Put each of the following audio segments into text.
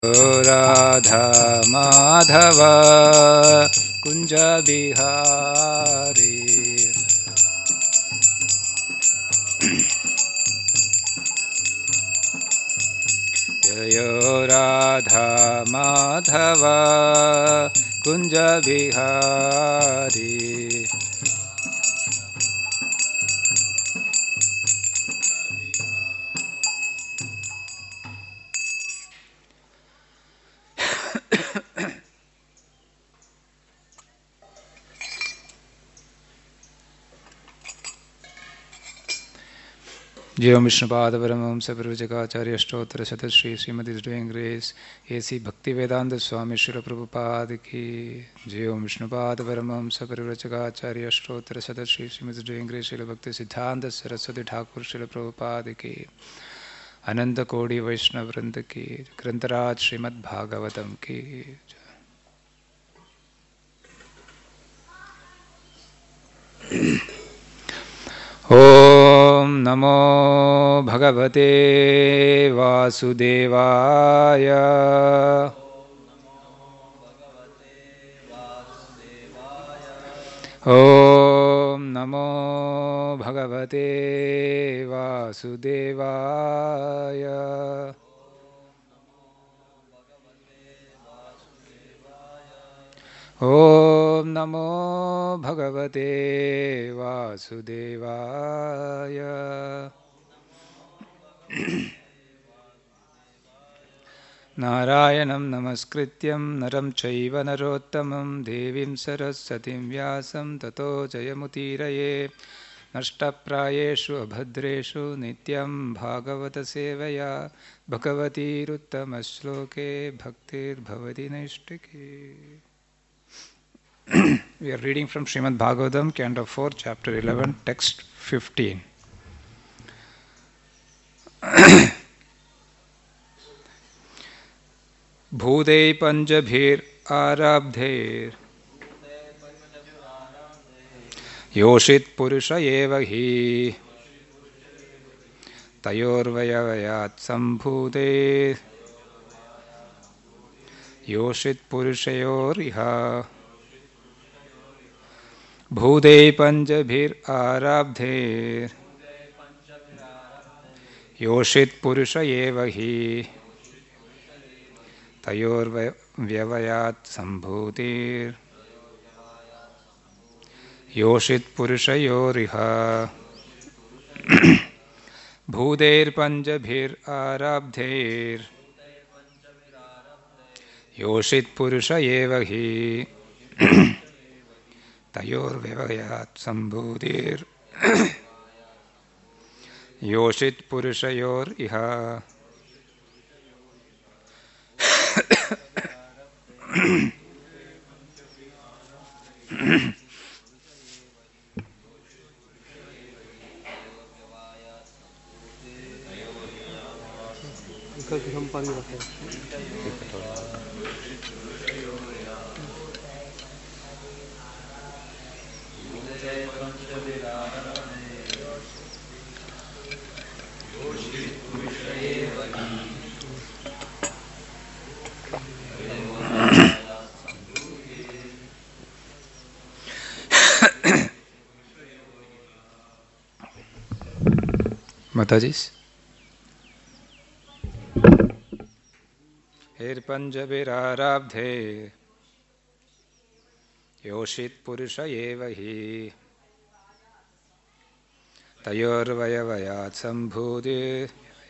राधा माधव कुंज बिहारी जय राधा माधव कुंज बिहारी जय ओम विष्णुपाद परमहंस प्रवचकाचार्य अष्टोत्तर शत Shri Srimad divine grace A C Bhakti Vedanta स्वामी श्री प्रभुपाद की जय ओम विष्णुपाद परमहंस प्रवचकाचार्य अष्टोत्तर शत श्री श्रीमती डूइंग ग्रेस श्री भक्ति सिद्धांत सरस्वती ठाकुर श्री प्रभुपाद की अनंत कोटि वैष्णव वृंद की ग्रंथराज श्रीमद् भागवतम की ओम नमो भगवते वासुदेवाय ओम नमो भगवते वासुदेवाय ओम नमो भगवते वासुदेवाय नारायणं नमस्कृत्यं नरं चैव नरोत्तमं देवीं सरस्वतीं व्यासं ततो जयमुदीरये नष्टप्रायेषु अभद्रेषु नित्यं भागवतसेवया भगवतीरुत्तमश्लोके भक्तिर्भवति नैष्टिकी. We are reading from Srimad Bhagavatam, Canto 4, Chapter 11, Text 15. Bhudei panjabhir arabdher yoshit purusha eva hi tayorvayavayat sambhude yoshit purushayor iha Bhudei panjabhir arabdher yoshit purusha eva hi tayorvyavayat sambhutir yoshit purushayoriha Bhuder panjabhir arabdher yoshit purusha eva hi tayorvyavayat sambhutir yoshit purushayoriha Matajis. Her panjabhir arabdhe yoshit purusha eva hi tayorvayavayat sambhude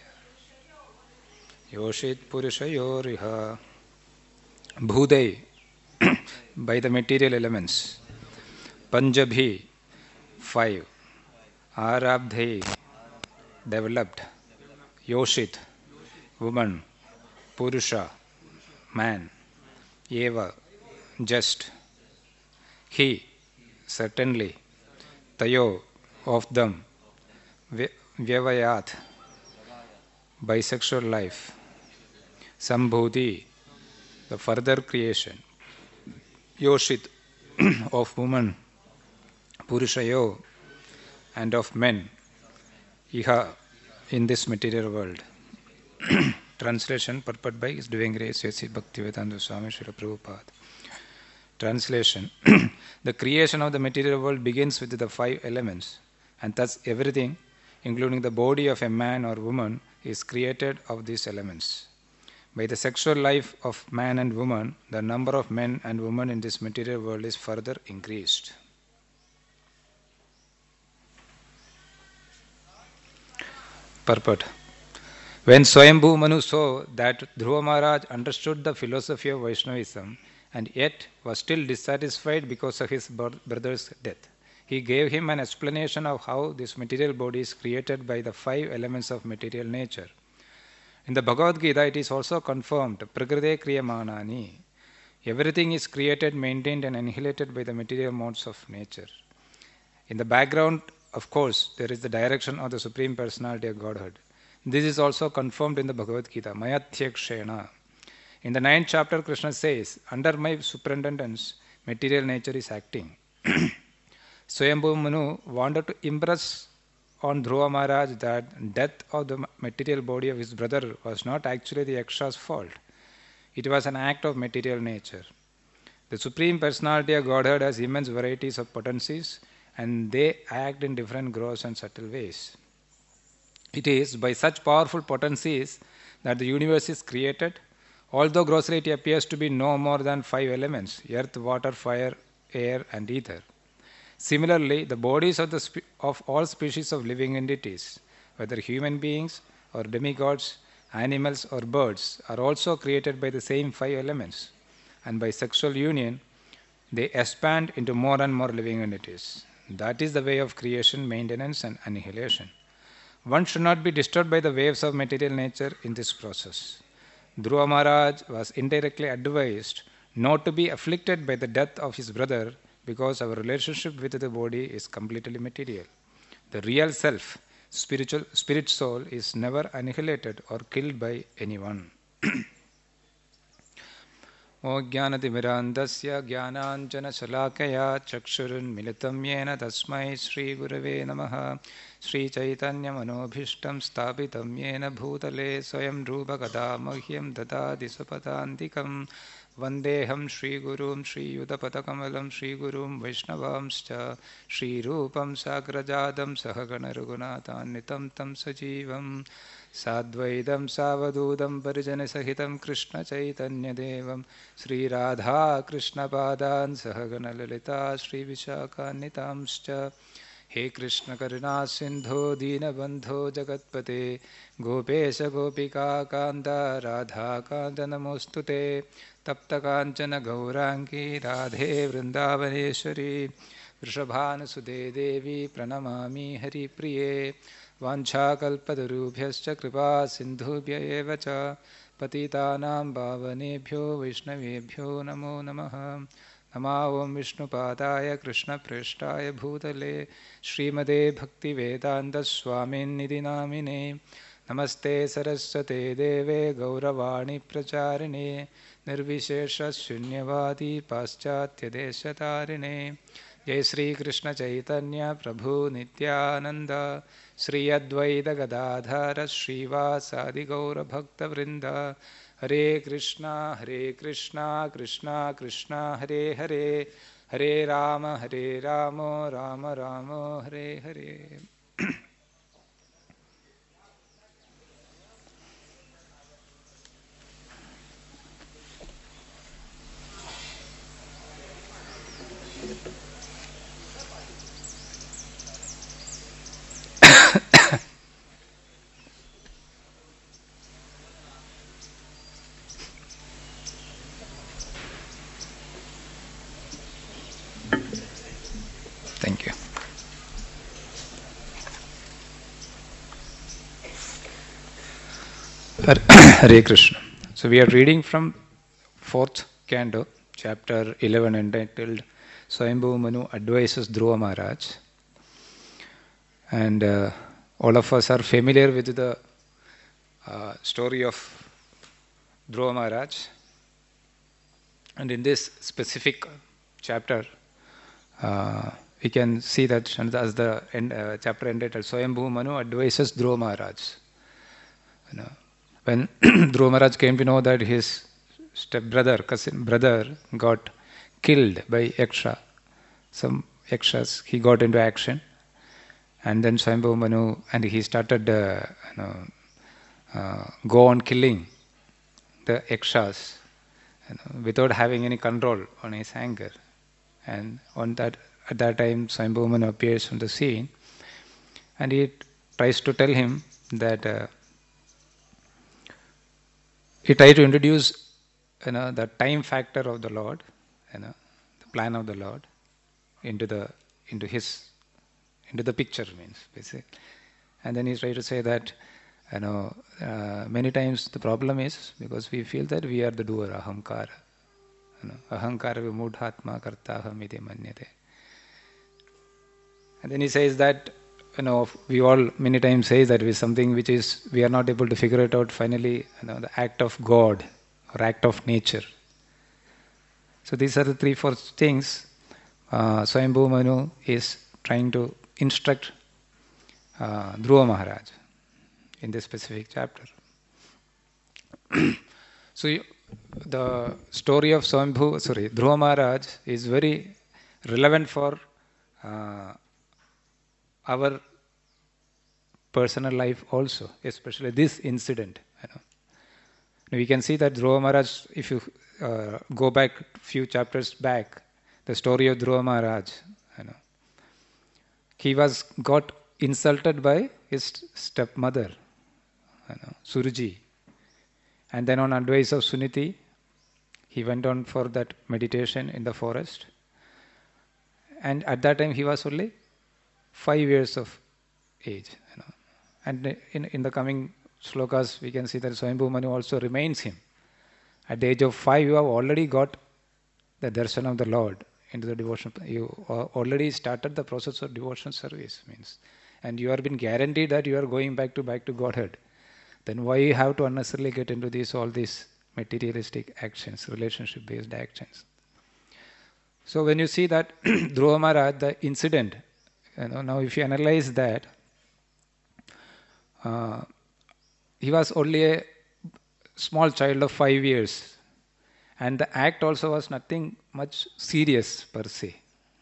yoshit purushayoriha. Bhudai, by the material elements. Panjabhi, 5. Arabdhe, developed. Yoshit, woman. Purusha, man. Eva, just. He, certainly. Tayo, of them. Vyavayat, bisexual life. Sambhuti, the further creation. Yoshit, of woman. Purushayo, and of men. Iha, in this material world. Translation, purport by His Divine Grace A.C. Bhaktivedanta Swami Srila Prabhupada. Translation. The creation of the material world begins with the 5 elements, and thus everything, including the body of a man or woman, is created of these elements. By the sexual life of man and woman, the number of men and women in this material world is further increased. Purport. When Swayambhu Manu saw that Dhruva Maharaj understood the philosophy of Vaishnavism and yet was still dissatisfied because of his brother's death, he gave him an explanation of how this material body is created by the 5 elements of material nature. In the Bhagavad Gita, it is also confirmed, Prakrite Kriyamanani. Everything is created, maintained and annihilated by the material modes of nature. In the background, of course, there is the direction of the Supreme Personality of Godhead. This is also confirmed in the Bhagavad Gita, Mayatyakshena. In the 9th chapter, Krishna says, under my superintendence, material nature is acting. Swayambhu Manu wanted to impress on Dhruva Maharaj that death of the material body of his brother was not actually the Yaksha's fault. It was an act of material nature. The Supreme Personality of Godhead has immense varieties of potencies, and they act in different gross and subtle ways. It is by such powerful potencies that the universe is created, although grossly it appears to be no more than 5 elements, earth, water, fire, air and ether. Similarly, the bodies of all species of living entities, whether human beings or demigods, animals or birds, are also created by the same 5 elements, and by sexual union they expand into more and more living entities. That is the way of creation, maintenance and annihilation. One should not be disturbed by the waves of material nature in this process. Dhruva Maharaj was indirectly advised not to be afflicted by the death of his brother because our relationship with the body is completely material. The real self, spirit soul, is never annihilated or killed by anyone. O Jnanatimirandasya Jnananjana Shalakaya Chakshurunmilitam Yena Tasmai Shri Gurave Namaha Shri Chaitanya Manobhishtam Stapitam Yena Bhutale Swayam Rupa Kada Mahyam Dadadi Sapadantikam Vandeham Shri Gurum Shri Yudapatakamelam Shri Gurum Vaishnavamscha Shri Rupam Sagrajadam Sahagana Raghunathan Tam Sajivam Sadvaidam Savadudam Parijana Sahitam Krishna Chaitanya Devam Sri Radha Krishna Padan Sahagana Lalita Sri Vishaka Nitamscha He Krishna Karuna Sindho Dina Bandho Jagatpate Gopesha Gopika Kanta Radha Kanta Namostute Tapta Kanchana Gaurangi Radhe Vrindavaneshwari Vrishabhanasude Devi Pranamami Hari Priye Vanchakalpatarubhyascha kripa sindhubhya eva cha patitanam bhavanebhyo vaishnavebhyo namo namaha. Nama Om Vishnupadaya Krishna Preshtaya Bhutale Srimade Bhaktivedanta Swamin Nidhi Namine Namaste Saraswate Deve Gauravani Pracharine Nirvishesha Shunyavadi Paschatya Deshatarine Jai Sri Krishna Chaitanya Prabhu Nityananda Sri Advaita Gadadhara Srivasadi Gaura Bhakta Vrinda Hare Krishna Krishna Krishna Hare Hare Hare Rama Rama Rama Hare Hare. Thank you. Hare Krishna. So we are reading from 4th canto, chapter 11, entitled Swayambhu Manu Advises Dhruva Maharaj. And all of us are familiar with the story of Dhruva Maharaj. And in this specific chapter, we can see that as the chapter entitled Swayambhu Manu Advises Dhruva Maharaj. When Dhruva Maharaj came to know that his stepbrother, cousin brother, got killed by Yaksha, some Yakshas, he got into action. And then Swayambhu Manu, and he started go on killing the Yakshas without having any control on his anger. And at that time, Swayambhu Manu appears on the scene, and he tries to tell him that he tried to introduce the time factor of the Lord, the plan of the Lord into the picture, means basically. And then he tried to say that many times the problem is because we feel that we are the doer, ahamkara. Ahankara vimudhatma kartaham iti manyate. And then he says that we all many times say that with something which is we are not able to figure it out. Finally, the act of God or act of nature. So these are the 3-4 things Swayambhu Manu is trying to instruct Dhruva Maharaj in this specific chapter. So the story of Dhruva Maharaj is very relevant for our personal life also, especially this incident. We can see that Dhruva Maharaj, if you go back a few chapters back, the story of Dhruva Maharaj, he got insulted by his stepmother, Suruji. And then on advice of Suniti, he went on for that meditation in the forest. And at that time he was only 5 years of age. And in the coming slokas, we can see that Swayambhu Manu also reminds him. At the age of 5, you have already got the darshan of the Lord into the devotion. You already started the process of devotional service, means, and you have been guaranteed that you are going back to Godhead. Then why you have to unnecessarily get into all these materialistic actions, relationship-based actions? So when you see that Dhruva Maharaj, the incident, now if you analyze that, he was only a small child of 5 years, and the act also was nothing much serious per se.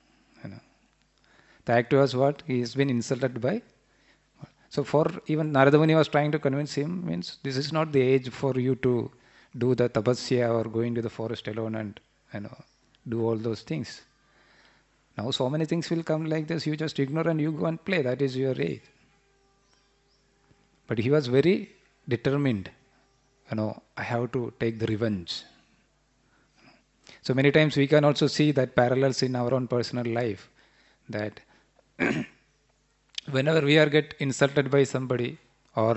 The act was what? He has been insulted by. So for even Narada Muni was trying to convince him, means this is not the age for you to do the tapasya or going to the forest alone and do all those things. Now so many things will come like this, you just ignore and you go and play. That is your age. But he was very determined. I have to take the revenge. So many times we can also see that parallels in our own personal life, that whenever we get insulted by somebody or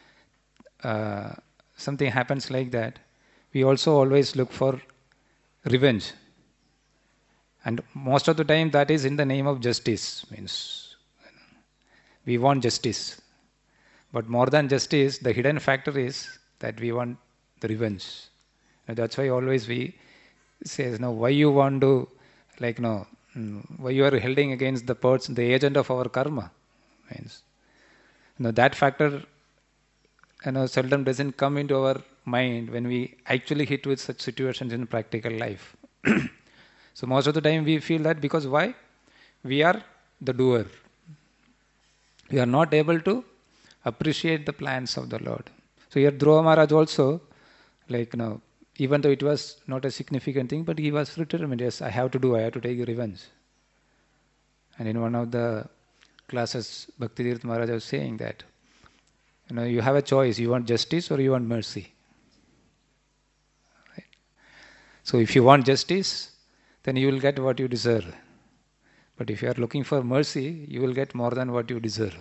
something happens like that, we also always look for revenge. And most of the time that is in the name of justice, means we want justice. But more than justice, the hidden factor is that we want the revenge. That's why always we say, why you want to, why you are holding against the person, the agent of our karma. Means, that factor seldom doesn't come into our mind when we actually hit with such situations in practical life. So most of the time we feel that because why? We are the doer. We are not able to appreciate the plans of the Lord. So here Dhruva Maharaj also, even though it was not a significant thing, but he was determined, yes, I have to take revenge. And in one of the classes, Bhaktitirtha Maharaj was saying that, you have a choice, you want justice or you want mercy. Right? So if you want justice, then you will get what you deserve. But if you are looking for mercy, you will get more than what you deserve.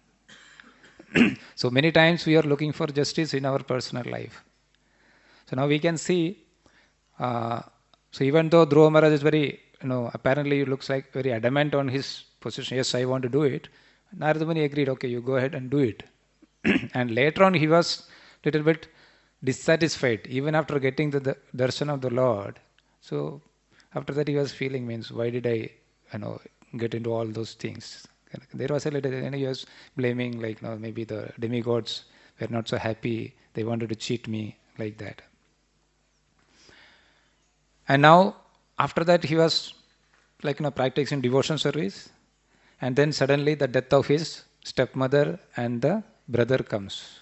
So many times we are looking for justice in our personal life. So now we can see, so even though Dhruva Maharaj is very, apparently it looks like very adamant on his position, yes, I want to do it. Narada Muni agreed, okay, you go ahead and do it. And later on he was a little bit dissatisfied, even after getting the darshan of the Lord. So after that he was feeling, means, why did I, get into all those things? There was a little, he was blaming, maybe the demigods were not so happy They wanted to cheat me like that. And now, after that, he was practicing devotion service. And then suddenly the death of his stepmother and the brother comes.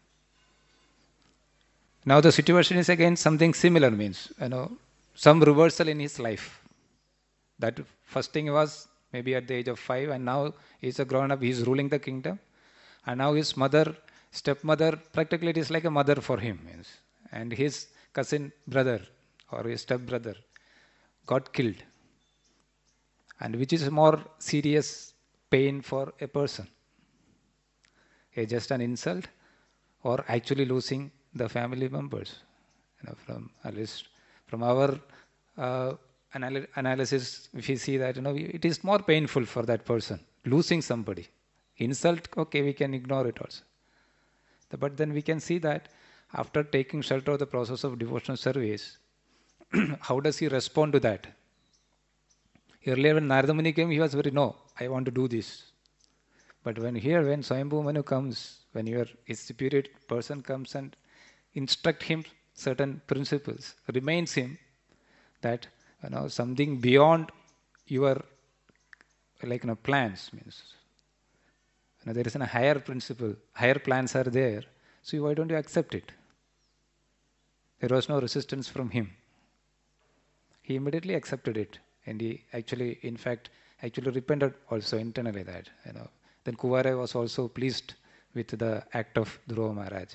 Now the situation is again something similar, means, some reversal in his life. That first thing was maybe at the age of 5, and now he's a grown up, he's ruling the kingdom. And now his stepmother, practically it is like a mother for him, means. And his cousin brother or his stepbrother got killed. And which is a more serious pain for a person? Just an insult, or actually losing the family members? From at least from our analysis, if we see that it is more painful for that person losing somebody. Insult, okay, we can ignore it also. But then we can see that after taking shelter of the process of devotional service, how does he respond to that? Earlier when Narada Muni came, he was very, no, I want to do this. But when Swayambhu Manu comes, when his spirit person comes and instruct him certain principles, reminds him that something beyond your plans, means there is a higher principle, higher plans are there. So why don't you accept it? There was no resistance from him. He immediately accepted it, and he actually repented also internally that. Then Kuvara was also pleased with the act of Dhruva Maharaj.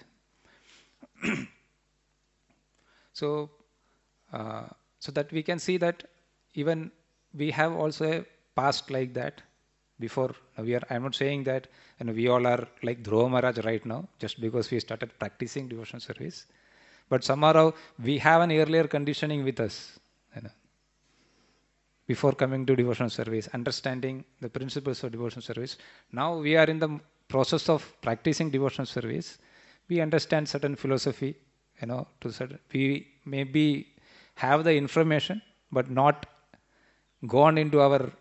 So that we can see that even we have also a past like that before. I'm not saying that we all are like Dhruva Maharaj right now just because we started practicing devotional service, but somehow we have an earlier conditioning with us. Before coming to devotional service, understanding the principles of devotional service. Now we are in the process of practicing devotional service. We understand certain philosophy, we maybe have the information, but not gone into our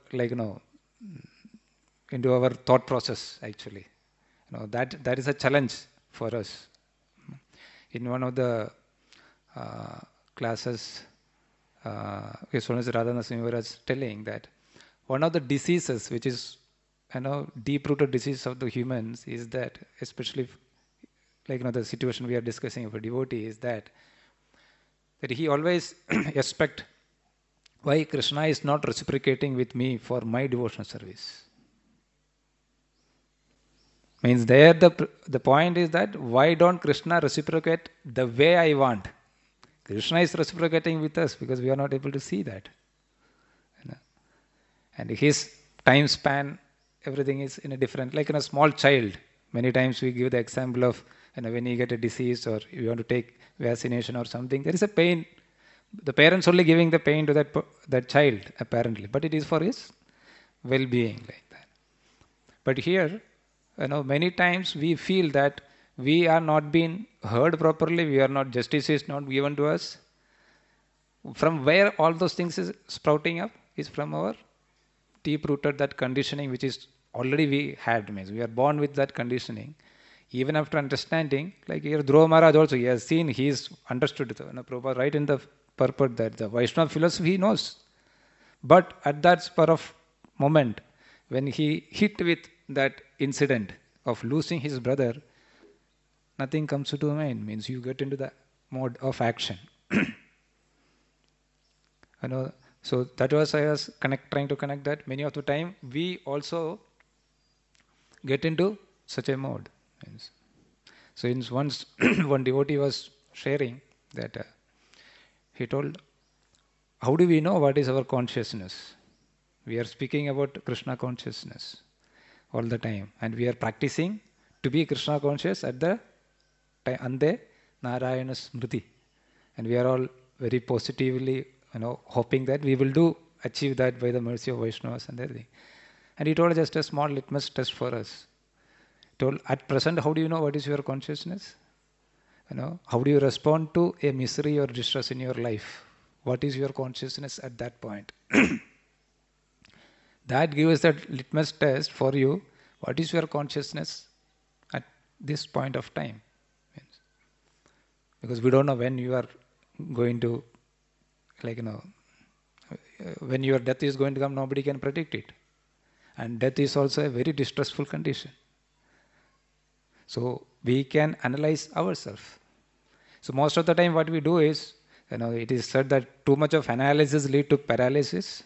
into our thought process actually. That is a challenge for us. In one of the classes, Radhana Swami was telling that one of the diseases which is deep-rooted disease of the humans is that, especially the situation we are discussing of a devotee, is that he always expect why Krishna is not reciprocating with me for my devotional service. Means there the point is that why don't Krishna reciprocate the way I want? Krishna is reciprocating with us because we are not able to see that. And his time span, everything is in a different, like in a small child. Many times we give the example of when you get a disease or you want to take vaccination or something, there is a pain. The parents only giving the pain to that child apparently, but it is for his well-being like that. But here, many times we feel that we are not being heard properly, justice is not given to us. From where all those things is sprouting up is from our deep-rooted that conditioning which is already we had. Means we are born with that conditioning. Even after understanding, like here Dhruva Maharaj also, he has seen, he is understood, Prabhupada right in the purport that the Vaishnava philosophy he knows. But at that spur of moment, when he hit with that incident of losing his brother, nothing comes to mind. Means you get into the mode of action. So that was I was trying to connect that. Many of the time we also get into such a mode. So in once one devotee was sharing that he told, how do we know what is our consciousness? We are speaking about Krishna consciousness all the time, and we are practicing to be Krishna conscious at the Ande Narayana Smriti, and we are all very positively hoping that we will achieve that by the mercy of Vaishnavas and everything. And he told just a small litmus test for us. He told, at present, how do you know what is your consciousness? How do you respond to a misery or distress in your life? What is your consciousness at that point? That gives that litmus test for you. What is your consciousness at this point of time? Because we don't know when you are going to, when your death is going to come, nobody can predict it. And death is also a very distressful condition. So we can analyze ourselves. So most of the time what we do is, it is said that too much of analysis lead to paralysis.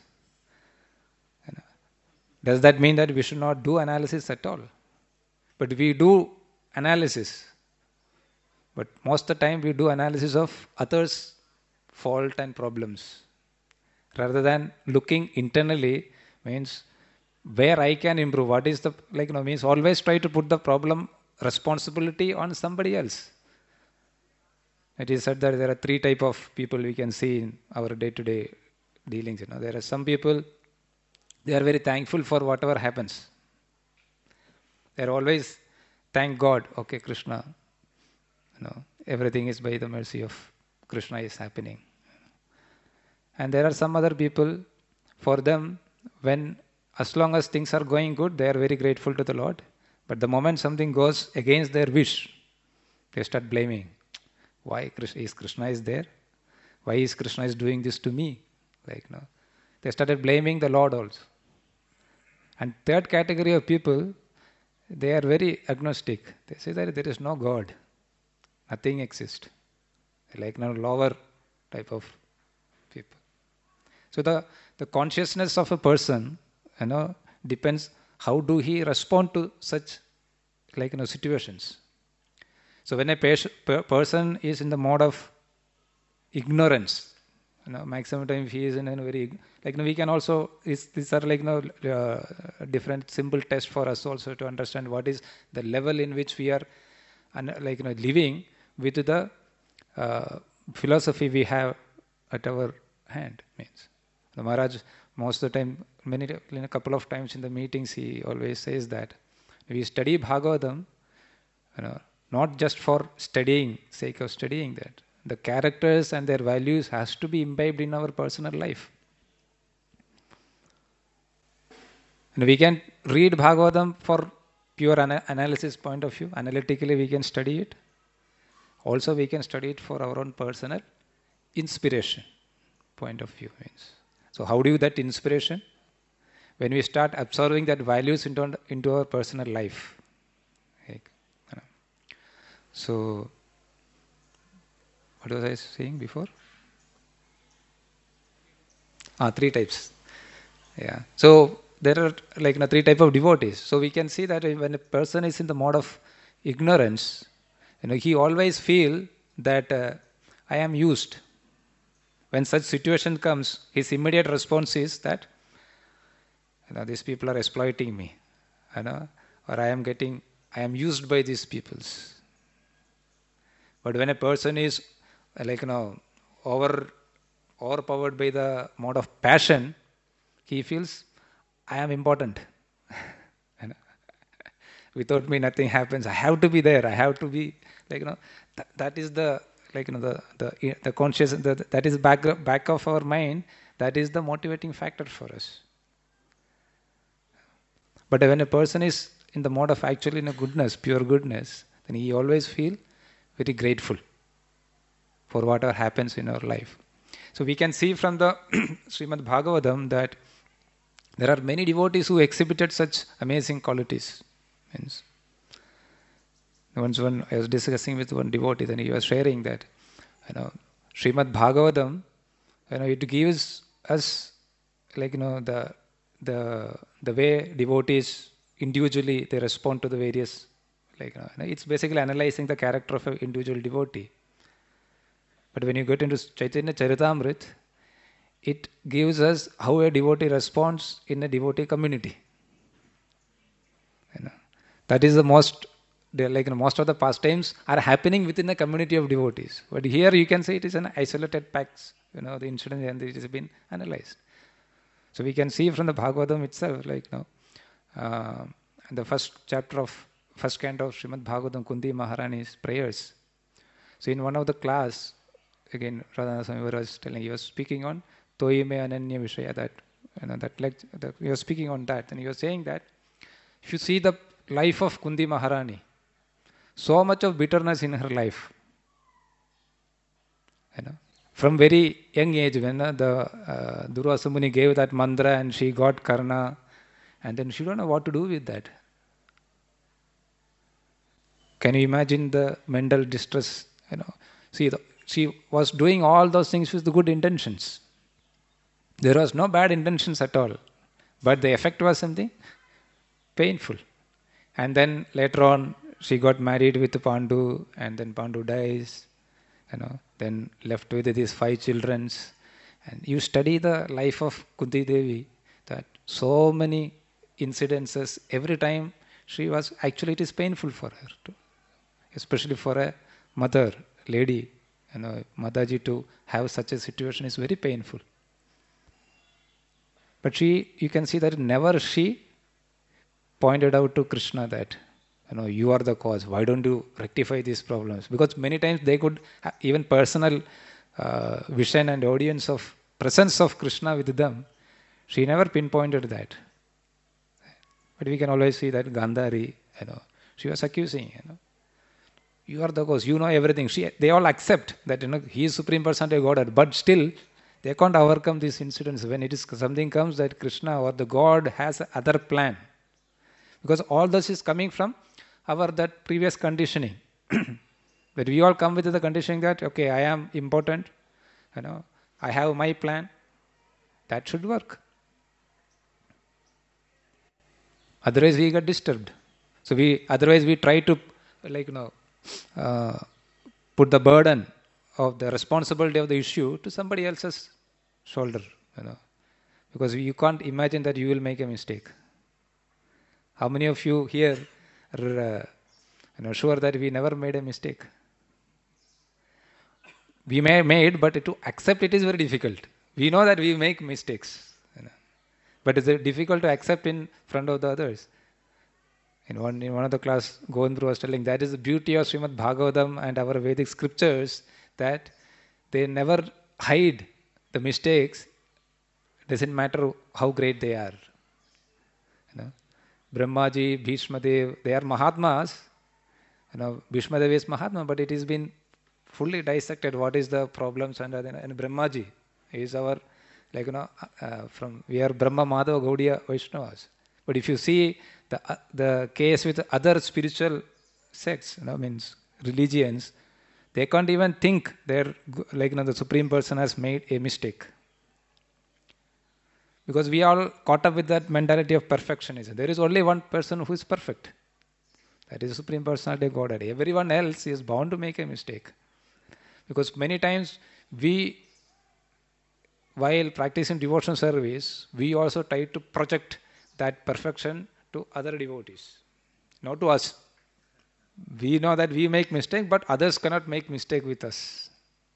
Does that mean that we should not do analysis at all? But we do analysis. But most of the time we do analysis of others' fault and problems. Rather than looking internally, means where I can improve. What is the, means always try to put the problem responsibility on somebody else. It is said that there are 3 types of people we can see in our day-to-day dealings. There are some people, they are very thankful for whatever happens. They are always thank God. Okay, Krishna. Everything is by the mercy of Krishna is happening. And there are some other people, for them, as long as things are going good, they are very grateful to the Lord. But the moment something goes against their wish, they start blaming. Why is Krishna is there? Why is Krishna is doing this to me? They started blaming the Lord also. And third category of people, they are very agnostic. They say that there is no God. Nothing exists. Lower type of people. So the consciousness of a person, depends how do he respond to such situations. So when a person is in the mode of ignorance, maximum time he is in a very, we can also, these are different simple tests for us also to understand what is the level in which we are living with the philosophy we have at our hand. Means the Maharaj, most of the time, a couple of times in the meetings, he always says that we study Bhagavatam, not just for sake of studying that. The characters and their values has to be imbibed in our personal life. And we can read Bhagavatam for pure analysis point of view. Analytically we can study it. Also we can study it for our own personal inspiration point of view. So how do you that inspiration? When we start absorbing that values into our personal life. So, what was I saying before? 3 types. Yeah. So there are 3 types of devotees. So we can see that when a person is in the mode of ignorance, he always feel that I am used. When such situation comes, his immediate response is that these people are exploiting me, or I am used by these peoples. But when a person is overpowered by the mode of passion, he feels I am important. Without me nothing happens. I have to be there. I have to be that is the the conscious that is back of our mind. That is the motivating factor for us. But when a person is in the mode of actually goodness, pure goodness, then he always feel very grateful for whatever happens in our life. So we can see from the Srimad Bhagavatam that there are many devotees who exhibited such amazing qualities. Once I was discussing with one devotee, then he was sharing that Srimad Bhagavatam, it gives us the way devotees individually they respond to the various it's basically analyzing the character of an individual devotee. But when you get into Chaitanya Charitamrita, it gives us how a devotee responds in a devotee community. That is the most most of the pastimes are happening within a community of devotees. But here you can say it is an isolated facts, the incident and it has been analyzed. So we can see from the Bhagavatam itself, the first chapter of first canto of Srimad Bhagavatam, Kunti Maharani's prayers. So in one of the class, again Radhanath Swami was telling, he was speaking on Toi Me Ananya Vishaya, that he was speaking on that, and he was saying that if you see the life of Kunti Maharani, so much of bitterness in her life. You know, from very young age, when Durvasa Muni gave that mantra and she got Karna, and then she don't know what to do with that. Can you imagine the mental distress? See, she was doing all those things with the good intentions. There was no bad intentions at all, but the effect was something painful. And then later on, she got married with Pandu, and then Pandu dies. Then left with these 5 children. And you study the life of Kunti Devi, that so many incidences, every time she was, actually it is painful for her too, especially for a mother, lady, Mataji, to have such a situation is very painful. But you can see that never she pointed out to Krishna that, you are the cause. Why don't you rectify these problems? Because many times they could have even personal vision and audience of presence of Krishna with them. She never pinpointed that. But we can always see that Gandhari, she was accusing, you are the cause, you know everything. They all accept that he is Supreme Personality of Godhead, but still they can't overcome these incidents when it is something comes that Krishna or the God has other plan. Because all this is coming from our that previous conditioning. That we all come with the conditioning that, okay, I am important, I have my plan. That should work. Otherwise we get disturbed. So otherwise we try to put the burden of the responsibility of the issue to somebody else's shoulder, because you can't imagine that you will make a mistake. How many of you here are sure that we never made a mistake? We may have made, but to accept it is very difficult. We know that we make mistakes, but it's difficult to accept in front of the others. In one of the class, Govindra was telling that is the beauty of Srimad Bhagavatam and our Vedic scriptures, that they never hide the mistakes. Doesn't matter how great they are. Brahmaji, Bhishmadev, they are Mahatmas. Bhishmadev is Mahatma, but it has been fully dissected what is the problems and Brahmaji is our, we are Brahma, Madhava, Gaudiya, Vaishnavas. But if you see the case with other spiritual sects, means religions, they can't even think they're the Supreme Person has made a mistake. Because we all caught up with that mentality of perfectionism. There is only one person who is perfect. That is the Supreme Personality of Godhead. Everyone else is bound to make a mistake. Because many times while practicing devotional service, we also try to project that perfection to other devotees, not to us. We know that we make mistake, but others cannot make mistake with us.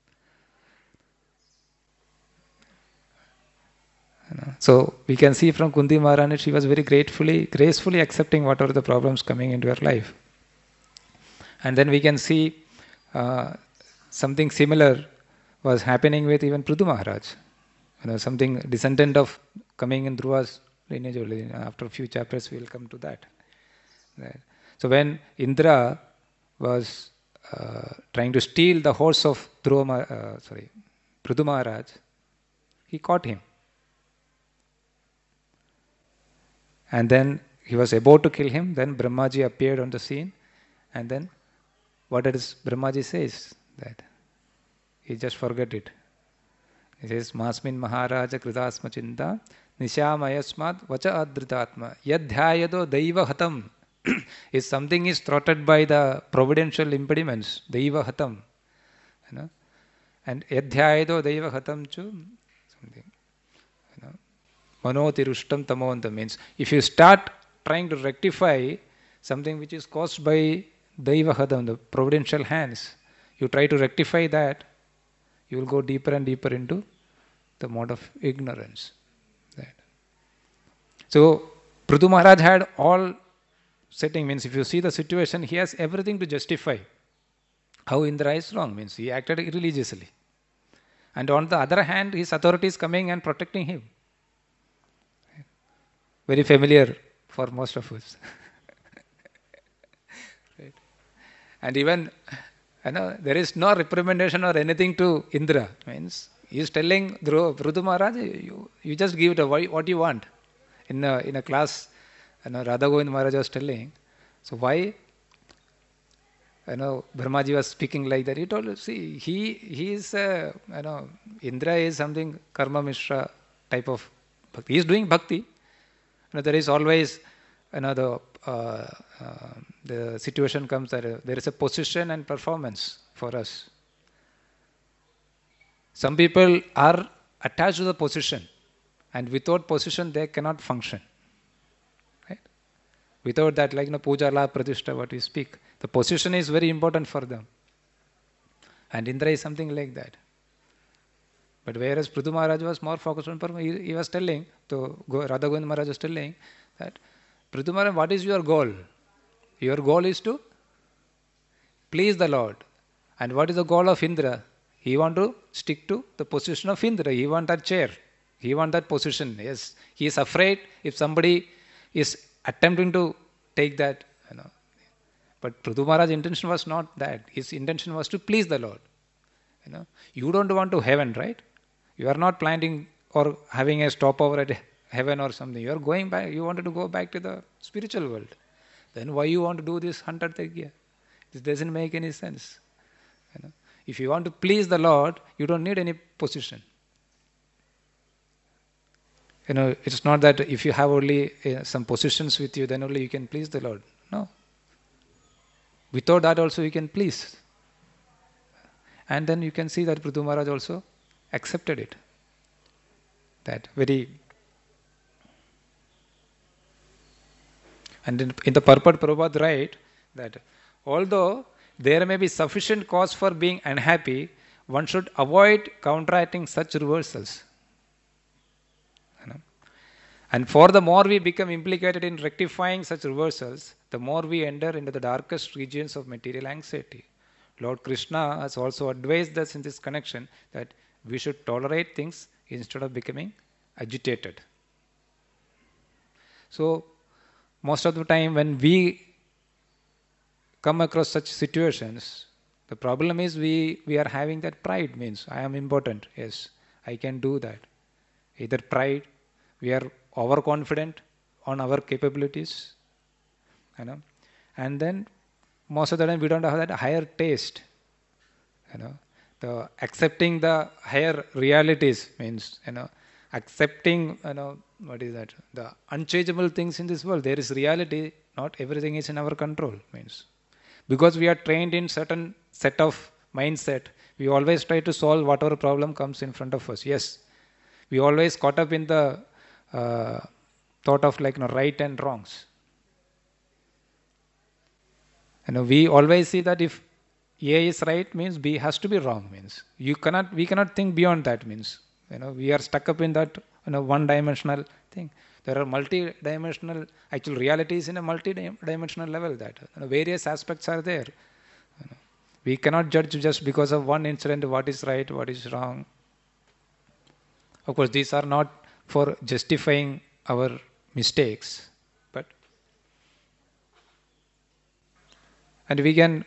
So we can see from Kunti Maharani, she was very gracefully accepting whatever the problems coming into her life. And then we can see something similar was happening with even Prithu Maharaj. Something descendant of coming in Dhruva's lineage. After a few chapters, we will come to that. So when Indra was trying to steal the horse of Prithu Maharaj, he caught him. And then he was about to kill him. Then Brahmaji appeared on the scene. And then what does Brahmaji says? That he just forget it. He says, Masmin Maharaja Kritasma Chinta Nishamayasmat Vacha Adritatma Yadhyayado Daiva Hatam. If something is thwarted by the providential impediments, Daiva Hatam. And Yadhyayado Daiva Hatam Chu something. Manotirushtam Tamontam means if you start trying to rectify something which is caused by Daiva Hadam, the providential hands, you try to rectify that, you will go deeper and deeper into the mode of ignorance. So Prithu Maharaj had all setting, means if you see the situation, he has everything to justify how Indra is wrong, means he acted irreligiously. And on the other hand, his authority is coming and protecting him. Very familiar for most of us. Right. And even There is no reprimandation or anything to Indra. Means he is telling Prithu Maharaj, you just give it what you want. In a class, Radha Govind Maharaj was telling. So why Brahmaji was speaking like that? He told, see, he is Indra is something karma mishra type of bhakti. He is doing bhakti. There is always the situation comes that there is a position and performance for us. Some people are attached to the position, and without position they cannot function. Right? Without that, like puja, la, pratishtha, what we speak, the position is very important for them. And Indra is something like that. But whereas Prithu Maharaj was more focused on performance, he was telling, Radha Govind Maharaj was telling that, Prithu Maharaj, what is your goal? Your goal is to please the Lord. And what is the goal of Indra? He want to stick to the position of Indra. He want that chair. He want that position. Yes, he is afraid if somebody is attempting to take that. But Prithu Maharaj's intention was not that. His intention was to please the Lord. You don't want to heaven, right? You are not planning or having a stopover at heaven or something. You are going back. You wanted to go back to the spiritual world. Then why you want to do this 100 yajna? This doesn't make any sense. If you want to please the Lord, you don't need any position. It's not that if you have only some positions with you, then only you can please the Lord. No. Without that also you can please. And then you can see that Prithu Maharaj also accepted it. That very... And in the purport, Prabhupada write that although there may be sufficient cause for being unhappy, one should avoid counteracting such reversals. And for the more we become implicated in rectifying such reversals, the more we enter into the darkest regions of material anxiety. Lord Krishna has also advised us in this connection that we should tolerate things instead of becoming agitated. So, most of the time when we come across such situations, the problem is we are having that pride, means I am important, yes, I can do that. Either pride, we are overconfident on our capabilities, and then most of the time we don't have that higher taste, the accepting the higher realities, means accepting what is that, the unchangeable things in this world. There is reality, not everything is in our control, means because we are trained in certain set of mindset, we always try to solve whatever problem comes in front of us. Yes, we always caught up in the thought of right and wrongs. We always see that if A is right, means B has to be wrong, means we cannot think beyond that, means we are stuck up in that one-dimensional thing. There are multi-dimensional, actual realities in a multi-dimensional level, that various aspects are there. We cannot judge just because of one incident what is right, what is wrong. Of course, these are not for justifying our mistakes, but and we can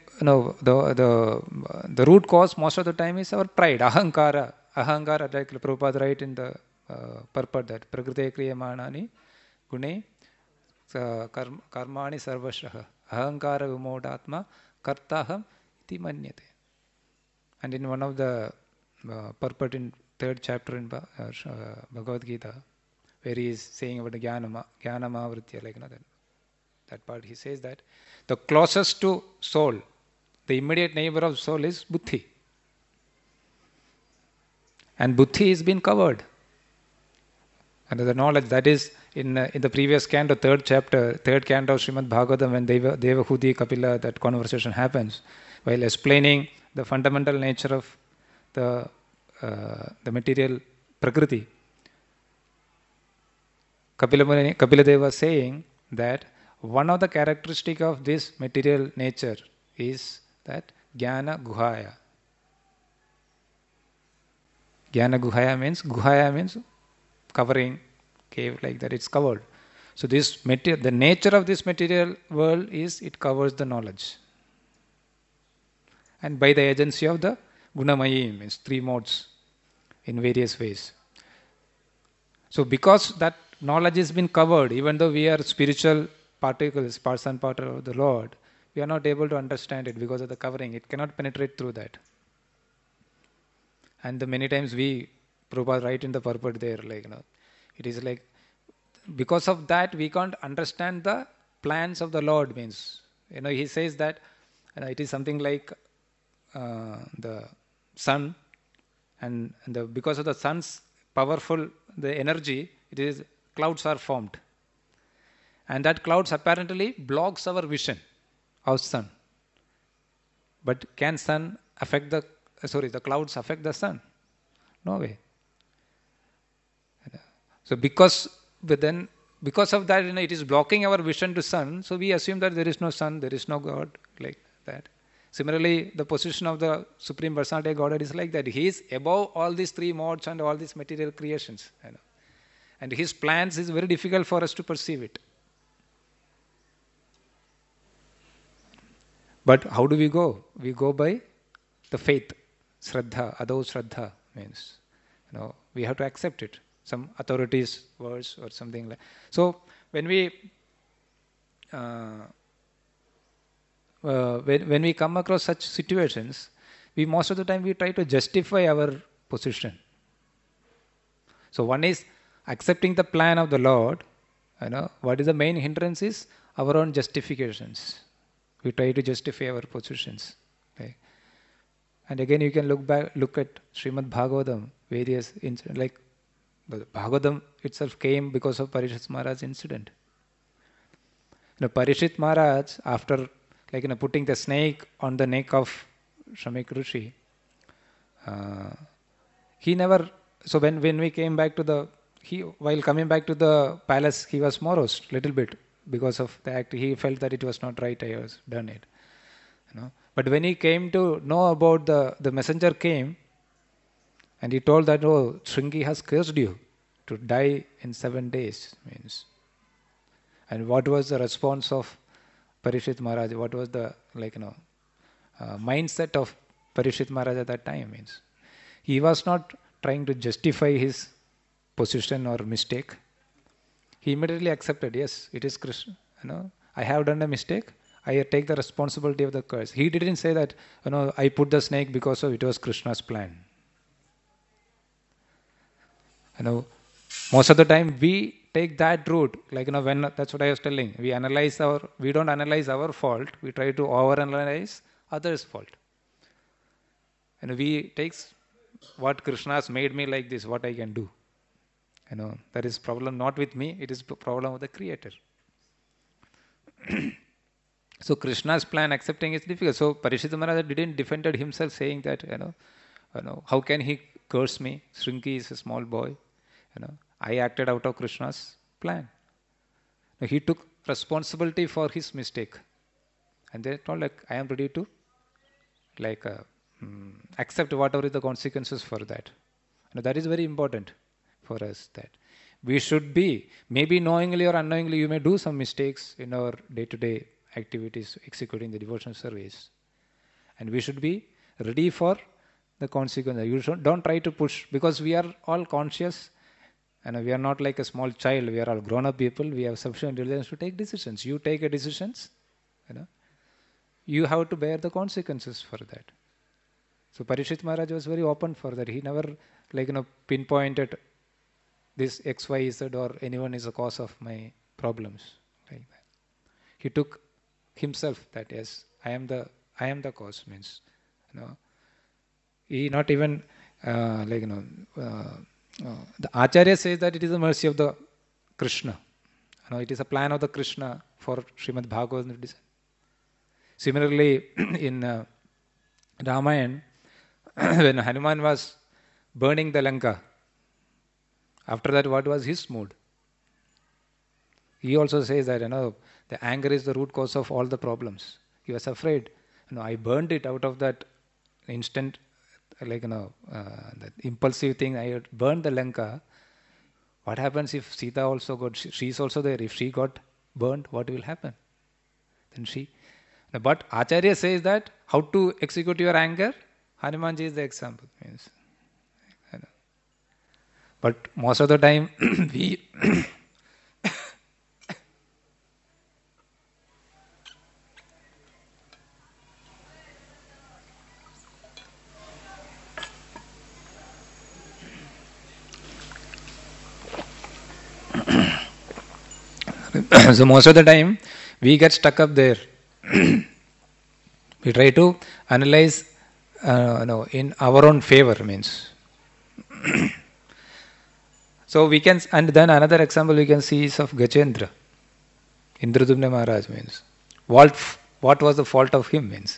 the root cause most of the time is our pride, ahankara, like Prabhupada write in the purport that prakrite kriyamanani gune karmani sarvashaha ahankara vimodatma kartaham iti manyate. And in one of the purport in 3rd chapter in Bhagavad Gita, where he is saying about the jnanama vritya, that part, he says that the closest to soul, the immediate neighbor of soul is buddhi. And buddhi is being covered. And the knowledge that is in the previous canto, 3rd chapter, 3rd canto of Srimad Bhagavatam, when Devahuti Kapila, that conversation happens, while explaining the fundamental nature of the material prakriti. Kapila Deva was saying that one of the characteristics of this material nature is that jnana guhaya. Jnana guhaya means covering, cave, like that, it's covered. So this material, the nature of this material world is it covers the knowledge. and by the agency of the Gunamayi, means three modes in various ways. So because that knowledge has been covered, even though we are spiritual particles, parts and part of the Lord, we are not able to understand it because of the covering. It cannot penetrate through that. And the many times Prabhupada write in the purport there, it is like, because of that we can't understand the plans of the Lord. Means, he says that it is something like the sun, and because of the sun's powerful, the energy, it is clouds are formed. And that clouds apparently blocks our vision of sun. But can sun affect the clouds affect the sun? No way. So because of that, it is blocking our vision to sun, so we assume that there is no sun, there is no God, like that. Similarly, the position of the Supreme Personality of Godhead is like that. He is above all these three modes and all these material creations. And His plans is very difficult for us to perceive it. But how do we go? We go by the faith, Shraddha, Adho Shraddha means, we have to accept it. Some authorities' words or something like. So when we when we come across such situations, most of the time we try to justify our position. So one is accepting the plan of the Lord. What is the main hindrance is our own justifications. We try to justify our positions. Okay? And again, you can look at Srimad Bhagavatam, various incidents, like the Bhagavatam itself came because of Parishit Maharaj's incident. Parishit Maharaj, after putting the snake on the neck of Shramik Rishi, he never. So when we came back to while coming back to the palace, he was morose little bit because of the act. He felt that it was not right. I was done it. But when he came to know about the messenger came, and he told that, oh, Shringi has cursed you to die in 7 days. Means, and what was the response of Parishit Maharaj? What was the mindset of Parishit Maharaj at that time? Means, he was not trying to justify his position or mistake. He immediately accepted, yes, it is Krishna. I have done a mistake. I take the responsibility of the curse. He didn't say that, I put the snake because it was Krishna's plan. Most of the time we take that route. When that's what I was telling. We don't analyze our fault. We try to overanalyze others' fault. We take what Krishna's made me like this. What I can do. That is problem not with me. It is problem of the Creator. So Krishna's plan accepting is difficult. So Parishit Maharaj didn't defend himself, saying that how can he curse me? Shringi is a small boy. I acted out of Krishna's plan. He took responsibility for his mistake, and they told I am ready to accept whatever is the consequences for that. That is very important for us. That we should be, maybe knowingly or unknowingly, you may do some mistakes in our day-to-day activities, executing the devotional service, and we should be ready for the consequences. You don't try to push, because we are all conscious, and we are not like a small child. We are all grown-up people. We have sufficient intelligence to take decisions. You take a decisions, you have to bear the consequences for that. So Parishit Maharaj was very open for that. He never pinpointed this X, Y, Z or anyone is the cause of my problems like that. He took himself that, yes, I am the cause. Means, he not even the Acharya says that it is the mercy of the Krishna. It is a plan of the Krishna for Srimad Bhagavatam. Similarly, in Ramayana, when Hanuman was burning the Lanka, after that, what was his mood? He also says that the anger is the root cause of all the problems. He was afraid. I burned it out of that instant, that impulsive thing. I burned the Lanka. What happens if Sita also got? She is also there. If she got burned, what will happen? Then But Acharya says that how to execute your anger, Hanumanji is the example. Means, but most of the time we so most of the time we get stuck up there. We try to analyze in our own favor, means. So we can, and then another example we can see is of Gajendra. Indradyumna Maharaj, means. What was the fault of him, means.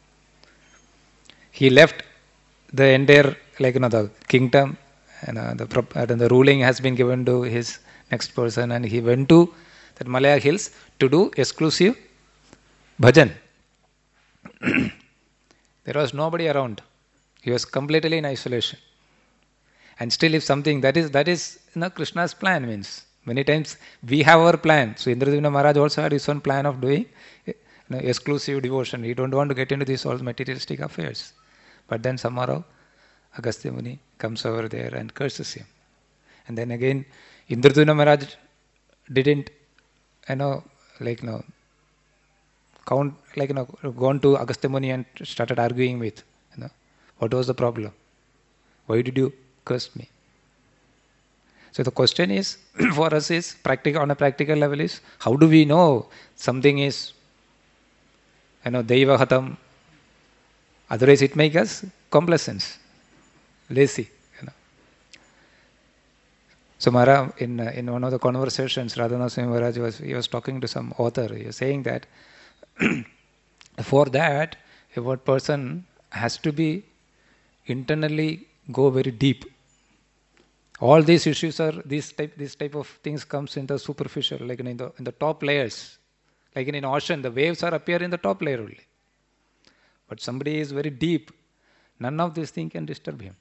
He left the entire, the kingdom, and the ruling has been given to his next person, and he went to that Malaya hills to do exclusive bhajan. There was nobody around. He was completely in isolation. And still, if something that is Krishna's plan, means. Many times we have our plan. So Indradyumna Maharaj also had his own plan of doing exclusive devotion. He don't want to get into these all materialistic affairs. But then somehow Agastya Muni comes over there and curses him. And then again, Indradyumna Maharaj didn't, gone to Agastya Muni and started arguing with, what was the problem? Why did you curse me? So the question is, for us is, on a practical level is, how do we know something is, Daiva Hatam? Otherwise it makes us complacent, lazy. So Maharaj, in one of the conversations, Radhanath Swami Maharaj was talking to some author. He was saying that for that, a person has to be internally go very deep. All these issues are this type of things comes in the superficial, like in the top layers. Like in an ocean, the waves are appear in the top layer only. But somebody is very deep, none of these things can disturb him.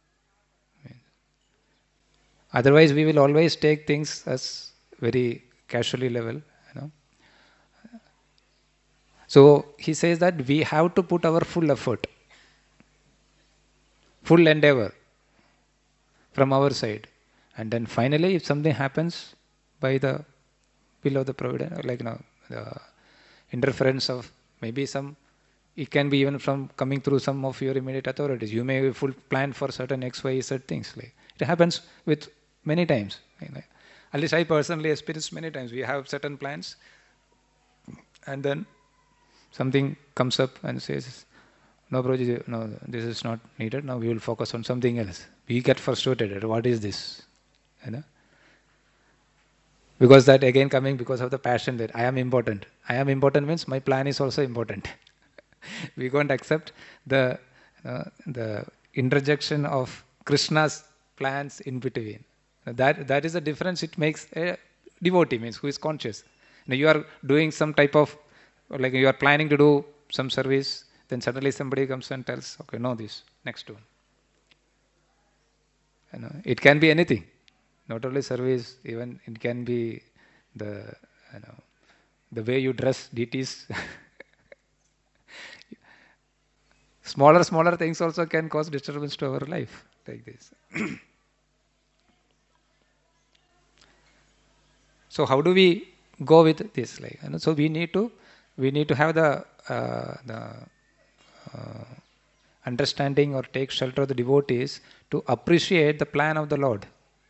Otherwise, we will always take things as very casually level. So he says that we have to put our full effort, full endeavor from our side, and then finally, if something happens by the will of the providence, the interference of maybe some, it can be even from coming through some of your immediate authorities. You may have full plan for certain X, Y, Z things. It happens with many times. At least I personally experienced many times. We have certain plans, and then something comes up and says, no, Prabhuji, no, this is not needed. Now we will focus on something else. We get frustrated. What is this? Because that again coming because of the passion that I am important. I am important means my plan is also important. We can't accept the interjection of Krishna's plans in between. That is the difference it makes a devotee, means who is conscious. You are doing some type of, you are planning to do some service, then suddenly somebody comes and tells, okay, no, this, next one. It can be anything, not only service, even it can be the way you dress, deities. Smaller things also can cause disturbance to our life, like this. So how do we go with this? So we need to have the understanding or take shelter of the devotees to appreciate the plan of the Lord.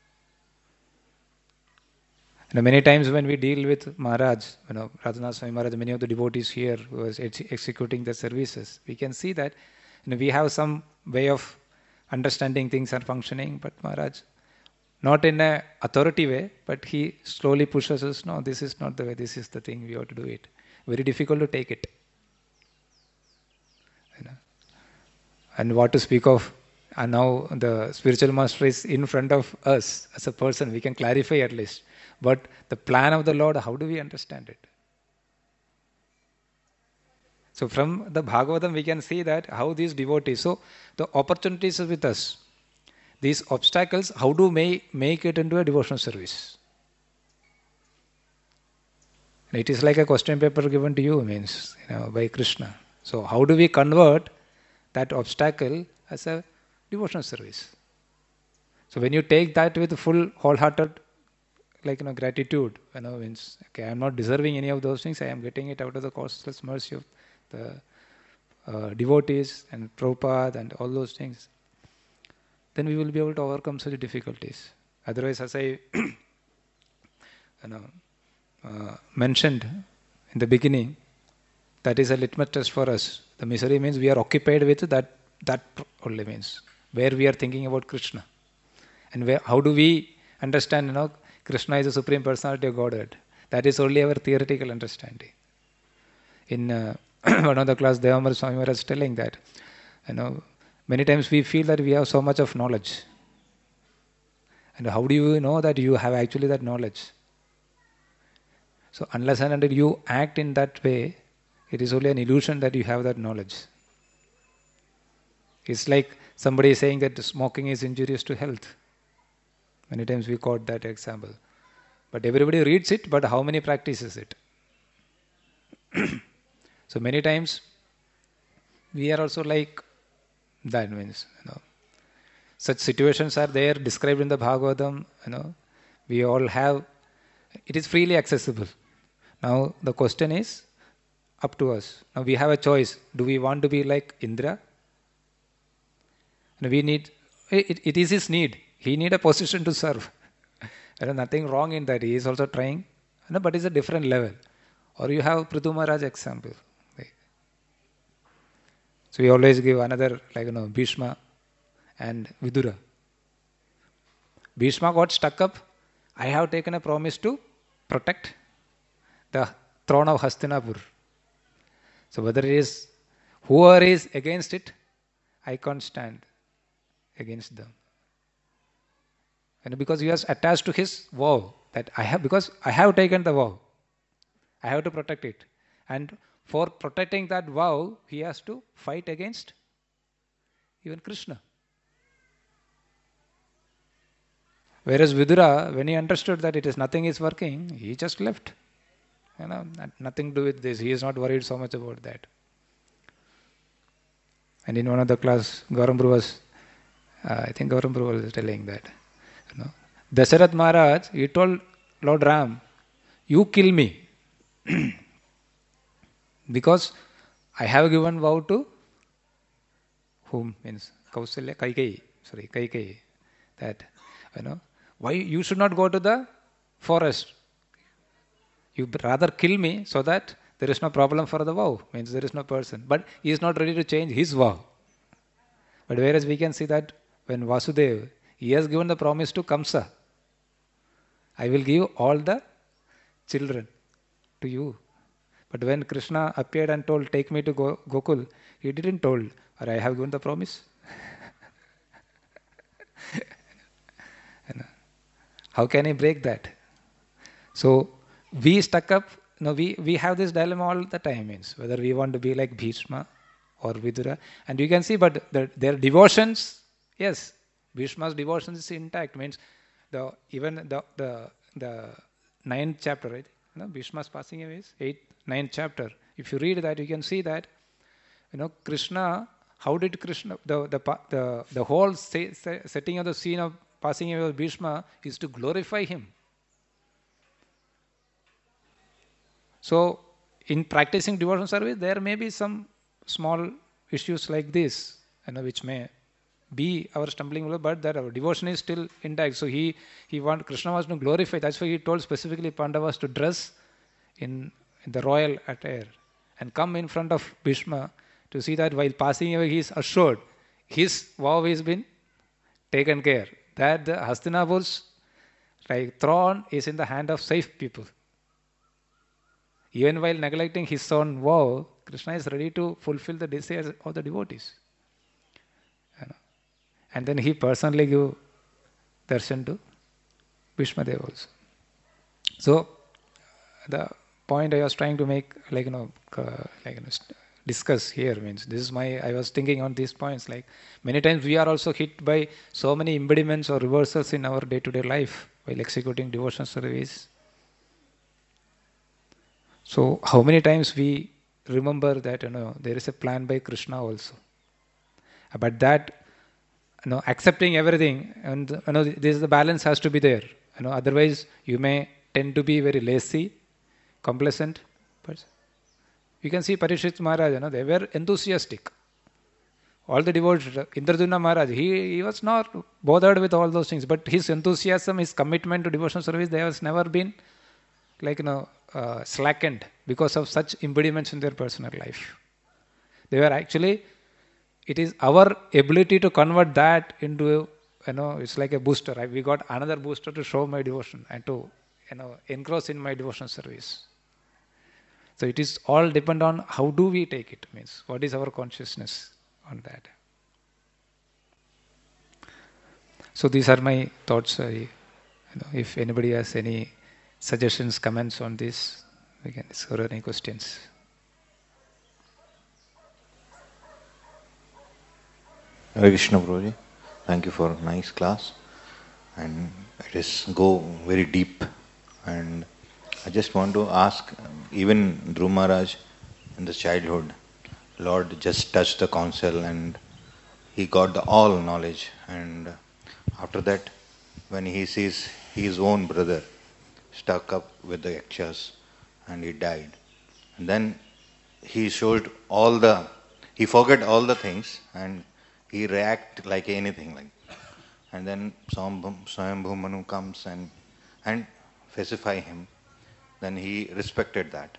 Many times when we deal with Maharaj, Radhanath Swami Maharaj, many of the devotees here who are executing the services, we can see that we have some way of understanding things are functioning, but Maharaj, not in an authority way, but he slowly pushes us, no, this is not the way, this is the thing, we have to do it. Very difficult to take it. And what to speak of, and now the spiritual master is in front of us as a person, we can clarify at least. But the plan of the Lord, how do we understand it? So from the Bhagavatam we can see that how these devotees, so the opportunities are with us. These obstacles, how do we make it into a devotional service? It is like a question paper given to you, means, by Krishna. So how do we convert that obstacle as a devotional service? So when you take that with full wholehearted, gratitude, means, okay, I am not deserving any of those things, I am getting it out of the causeless mercy of the devotees and Prabhupada and all those things, then we will be able to overcome such difficulties. Otherwise, as I mentioned in the beginning, that is a litmus test for us. The misery means we are occupied with that only, means where we are thinking about Krishna. And how do we understand, Krishna is the Supreme Personality of Godhead? That is only our theoretical understanding. In one of the class, Devamar Swami was telling that, many times we feel that we have so much of knowledge. And how do you know that you have actually that knowledge? So unless and until you act in that way, it is only an illusion that you have that knowledge. It's like somebody saying that smoking is injurious to health. Many times we quote that example. But everybody reads it, but how many practices it? So many times we are also like that, means, such situations are there described in the Bhagavatam, we all have, it is freely accessible. Now the question is up to us. Now we have a choice. Do we want to be like Indra? We need, it is his need. He need a position to serve. There is nothing wrong in that. He is also trying, but it's a different level. Or you have Prithu Maharaj example. So we always give another, Bhishma and Vidura. Bhishma got stuck up. I have taken a promise to protect the throne of Hastinapur. So whether it is whoever is against it, I can't stand against them. And because he was attached to his vow, that because I have taken the vow, I have to protect it. And for protecting that vow, he has to fight against even Krishna. Whereas Vidura, when he understood that nothing is working, he just left. Nothing to do with this. He is not worried so much about that. And in one of the class, Gauram Prabhu was, I think Gauram Prabhu was telling that, Dasarath Maharaj, he told Lord Ram, you kill me. Because I have given vow to whom? Means Kausalya, Kaikeyi. That, why you should not go to the forest. You rather kill me so that there is no problem for the vow. Means there is no person. But he is not ready to change his vow. But whereas we can see that when Vasudeva, he has given the promise to Kamsa. I will give all the children to you. But when Krishna appeared and told, take me to Gokul, he didn't told, or I have given the promise. How can he break that? So we stuck up, we have this dilemma all the time, means whether we want to be like Bhishma or Vidura. And you can see, but their devotions, yes, Bhishma's devotion is intact, means even the 9th chapter, right? Bhishma's passing away is 9th chapter. If you read that, you can see that, Krishna, how did Krishna, the whole setting of the scene of passing away of Bhishma is to glorify him. So, in practicing devotional service, there may be some small issues like this, which may be our stumbling block, but that our devotion is still intact. So Krishna was to glorify. That's why he told specifically Pandavas to dress in the royal attire and come in front of Bhishma to see that while passing away he is assured his vow has been taken care. That the Hastinapur's throne is in the hand of safe people. Even while neglecting his own vow, Krishna is ready to fulfill the desires of the devotees. And then he personally give darshan to Bhishma Deva also. So the point I was trying to make, discuss here means this is I was thinking on these points. Like many times we are also hit by so many impediments or reversals in our day-to-day life while executing devotional service. So how many times we remember that there is a plan by Krishna also, but that accepting everything, and this the balance has to be there. Otherwise you may tend to be very lazy, complacent. But you can see Parikshit Maharaj, they were enthusiastic. All the devotees, Indradyumna Maharaj, he was not bothered with all those things, but his enthusiasm, his commitment to devotional service, they has never been like slackened because of such impediments in their personal life. They were actually, it is our ability to convert that into it's like a booster. We got another booster to show my devotion and to engross in my devotional service. So it is all depend on how do we take it, means what is our consciousness on that. So these are my thoughts. If anybody has any suggestions, comments on this, we can discuss any questions. Hare Krishna Prabhuji, thank you for a nice class, and it is go very deep. And I just want to ask, even Dhruv Maharaj in the childhood, Lord just touched the counsel and he got the all knowledge, and after that when he sees his own brother stuck up with the yakshas and he died, and then he showed he forgot all the things and he react like anything like, and then Swayambhu Manu comes and pacify him, then he respected that.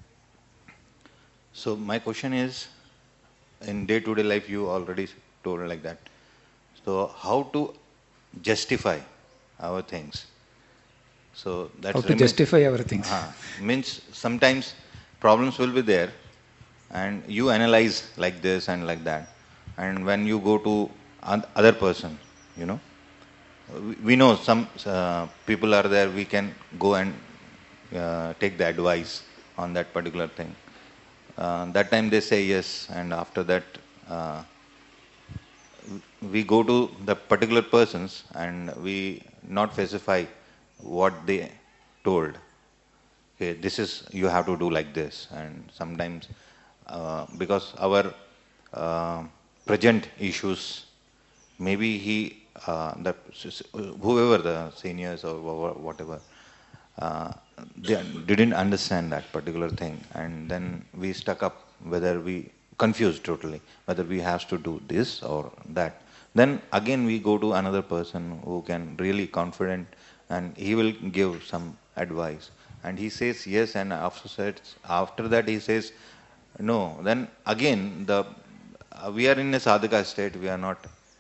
So my question is, in day-to-day life you already told like that, so how to justify our things? So that's how to justify our things. Means sometimes problems will be there and you analyze like this and like that, and when you go to other person, we know some people are there, we can go and take the advice on that particular thing. That time they say yes, and after that we go to the particular persons and we not specify what they told. Okay, this is, you have to do like this. And sometimes because our present issues, maybe whoever the seniors or whatever, they didn't understand that particular thing, and then we stuck up, whether we confused totally, whether we have to do this or that. Then again we go to another person who can really confident, and he will give some advice, and he says yes, and after that he says no. Then again we are in a sadhaka state, we are not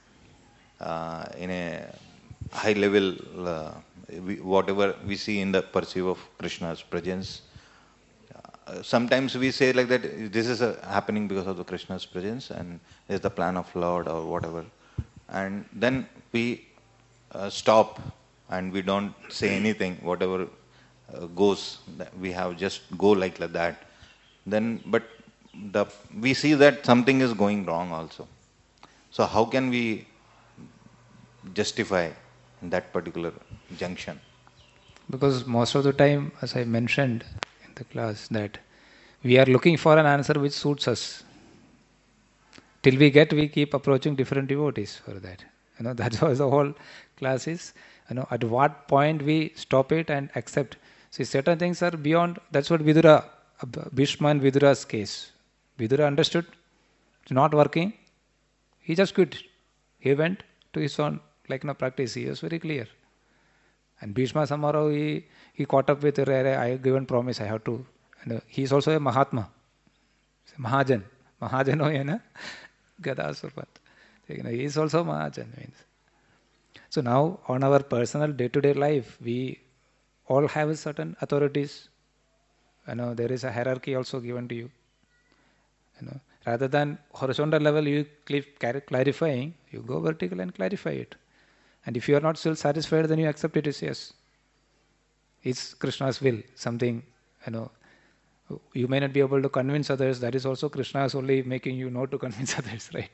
in a high level, whatever we see in the perceive of Krishna's presence. Sometimes we say like that, this is happening because of the Krishna's presence and is the plan of Lord or whatever. And then we stop and we don't say anything, whatever goes, we have just go like that. Then, but we see that something is going wrong also. So how can we justify that particular junction? Because most of the time, as I mentioned in the class, that we are looking for an answer which suits us. Till we keep approaching different devotees for that. That's what the whole class is. At what point we stop it and accept. See, certain things are beyond. That's what Bhishma and Vidura's case. Vidura understood it's not working. He just quit. He went to his own practice. He was very clear. And Bhishma somehow he caught up with I have given promise, I have to. And he is also a Mahatma. Mahajan. Mahajan hoye Gadasupat. He is also Mahajan. So now on our personal day-to-day life, we all have certain authorities. There is a hierarchy also given to you. Rather than horizontal level you keep clarifying, you go vertical and clarify it. And if you are not still satisfied, then you accept it as yes. It's Krishna's will. Something, you may not be able to convince others. That is also Krishna is only making you not to convince others, right?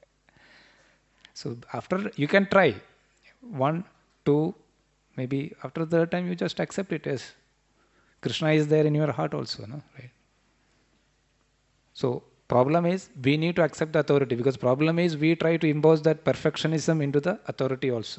So after, you can try. 1, 2, maybe after the third time you just accept it as Krishna is there in your heart also, no? Right? So problem is we need to accept the authority, because problem is we try to impose that perfectionism into the authority also.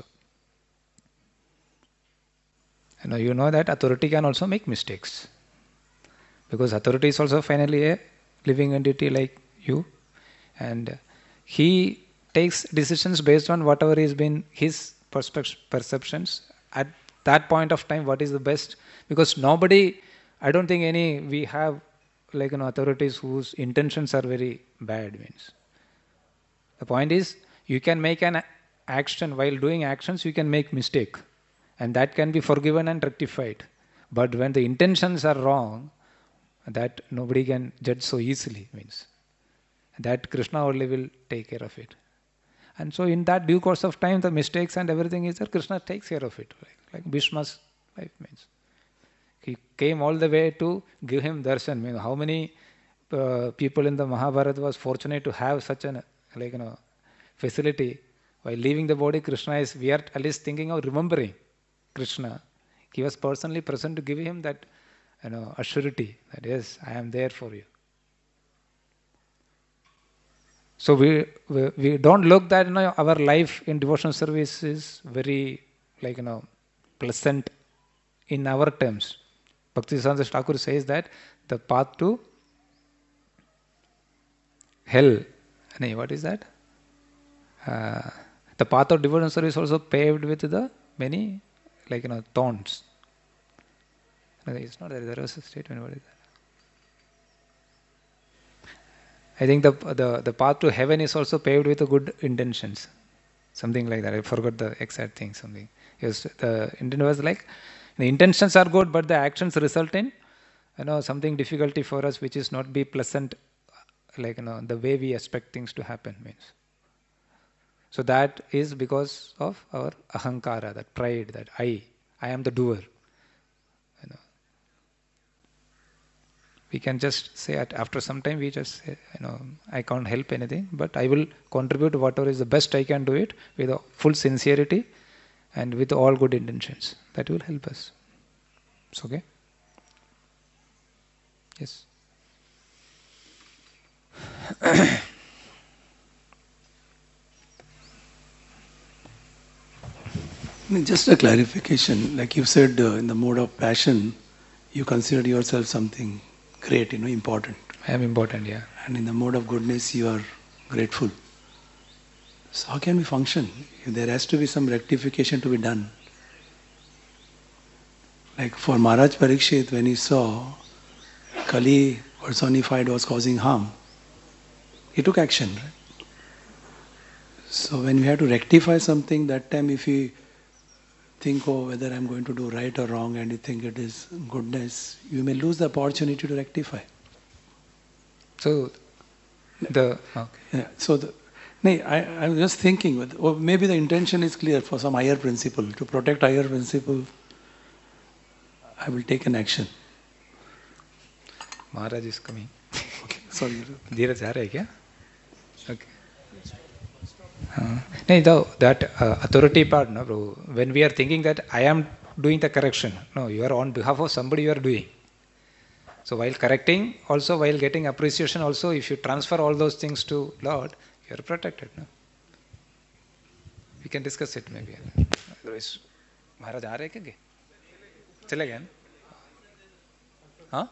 You know that authority can also make mistakes, because authority is also finally a living entity like you, and he takes decisions based on whatever has been his perceptions at that point of time, what is the best. Because nobody, I don't think we have authorities whose intentions are very bad. Means the point is, you can make an action, while doing actions you can make mistake, and that can be forgiven and rectified. But when the intentions are wrong, that nobody can judge so easily. Means that Krishna only will take care of it. And so in that due course of time, the mistakes and everything is there, Krishna takes care of it. Like Bhishma's life means. He came all the way to give him darshan. Means how many people in the Mahabharata was fortunate to have such an facility. While leaving the body, we are at least thinking of remembering Krishna. He was personally present to give him that assurity that yes, I am there for you. So we don't look that our life in devotional service is very pleasant in our terms. Bhaktisiddhanta Thakur says that the path to hell, what is that? The path of devotional service is also paved with the many thorns. It's not there was a statement. What is that? I think the path to heaven is also paved with good intentions. Something like that. I forgot the exact thing. Something. Yes, the intent was like, the intentions are good, but the actions result in something difficulty for us, which is not be pleasant, the way we expect things to happen. Means. So that is because of our ahankara, that pride, that I am the doer. We can just say after some time we just say, I can't help anything, but I will contribute whatever is the best I can do it with full sincerity and with all good intentions. That will help us. It's okay? Yes. Just a clarification, like you said, in the mode of passion, you consider yourself something great, important. I am important, yeah. And in the mode of goodness, you are grateful. So how can we function? There has to be some rectification to be done. Like for Maharaj Parikshit, when he saw Kali personified was causing harm, he took action, right? So when we have to rectify something, that time if we think, whether I'm going to do right or wrong, and you think it is goodness, you may lose the opportunity to rectify. So, I'm just thinking, maybe the intention is clear for some higher principle. To protect higher principle, I will take an action. Maharaj is coming. Okay, sorry. Dheeraj aa raha hai kya? Okay. That authority part, no, bro. When we are thinking that I am doing the correction, no, you are on behalf of somebody you are doing. So while correcting, also while getting appreciation, also if you transfer all those things to Lord, you are protected. No? We can discuss it maybe. Otherwise, Maharaj aa rahe kya? Chale gaya? Huh?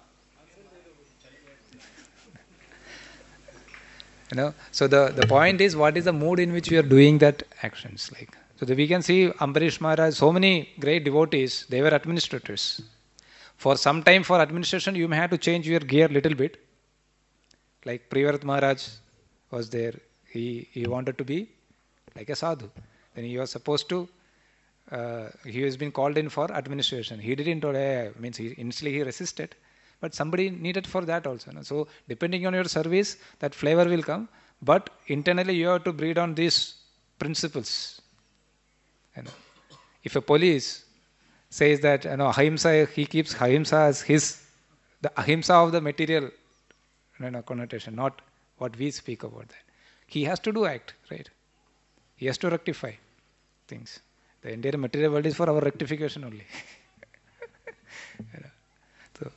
So the point is, what is the mood in which we are doing that actions? So that we can see Ambarish Maharaj, so many great devotees, they were administrators. For some time for administration, you may have to change your gear little bit. Like Priyavrata Maharaj was there. He wanted to be like a sadhu. Then he was supposed to, he has been called in for administration. He didn't, initially he resisted. But somebody needed for that also. No? So depending on your service, that flavor will come. But internally you have to breed on these principles. If a police says that ahimsa, he keeps ahimsa as the ahimsa of the material connotation, not what we speak about that. He has to do act, right? He has to rectify things. The entire material world is for our rectification only. So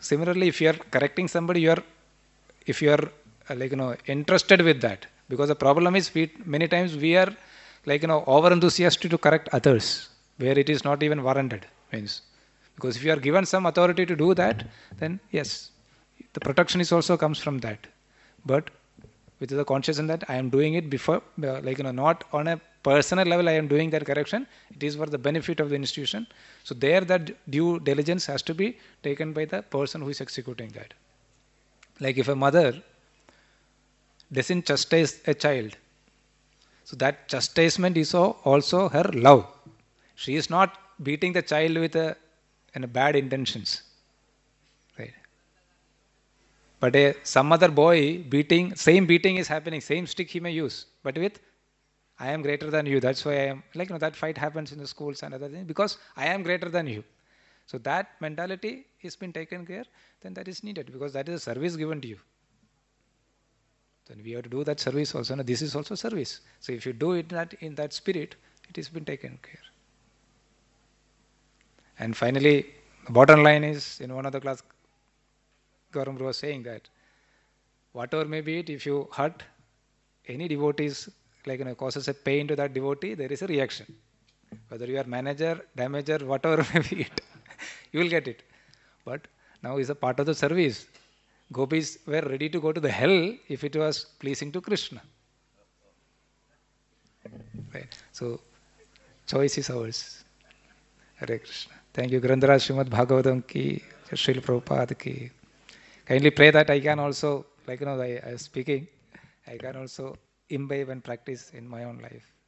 Similarly, if you are correcting somebody, if you are interested with that, because the problem is many times we are over enthusiastic to correct others where it is not even warranted. Means, because if you are given some authority to do that, then yes, the protection is also comes from that. But with the consciousness that I am doing it before, not on a personal level I am doing that correction, it is for the benefit of the institution. So there that due diligence has to be taken by the person who is executing that. Like if a mother doesn't chastise a child, so that chastisement is also her love. She is not beating the child with bad intentions. Right. But some other boy same beating is happening, same stick he may use, but with I am greater than you. That's why I am that fight happens in the schools and other things because I am greater than you. So that mentality is been taken care. Then that is needed because that is a service given to you. Then we have to do that service also. No, this is also service. So if you do it in that spirit, it has been taken care. And finally, the bottom line is in one of the class, Gauram was saying that whatever may be it, if you hurt any devotees, causes a pain to that devotee, there is a reaction. Whether you are manager, damager, whatever may be it, you will get it. But now is a part of the service. Gopis were ready to go to the hell if it was pleasing to Krishna. Right. So, choice is ours. Hare Krishna. Thank you. Granthara Srimad Bhagavatam ki, Srila Prabhupada ki. Kindly pray that I can also, I am speaking, I can also imbibe and practice in my own life.